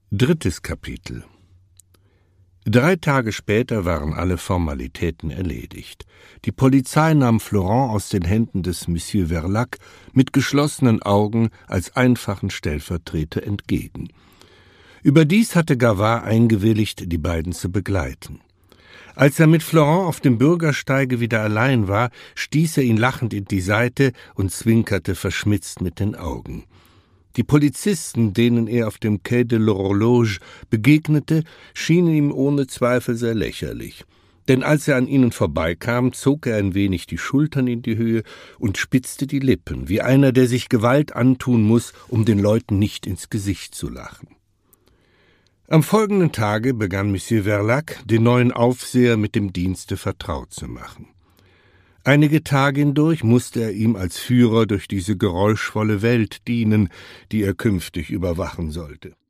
Drittes Kapitel. 3 Tage später waren alle Formalitäten erledigt. Die Polizei nahm Florent aus den Händen des Monsieur Verlac mit geschlossenen Augen als einfachen Stellvertreter entgegen. Überdies hatte Gavard eingewilligt, die beiden zu begleiten. Als er mit Florent auf dem Bürgersteige wieder allein war, stieß er ihn lachend in die Seite und zwinkerte verschmitzt mit den Augen. Die Polizisten, denen er auf dem Quai de l'Horloge begegnete, schienen ihm ohne Zweifel sehr lächerlich. Denn als er an ihnen vorbeikam, zog er ein wenig die Schultern in die Höhe und spitzte die Lippen, wie einer, der sich Gewalt antun muss, um den Leuten nicht ins Gesicht zu lachen. Am folgenden Tage begann Monsieur Verlac, den neuen Aufseher mit dem Dienste vertraut zu machen. Einige Tage hindurch musste er ihm als Führer durch diese geräuschvolle Welt dienen, die er künftig überwachen sollte.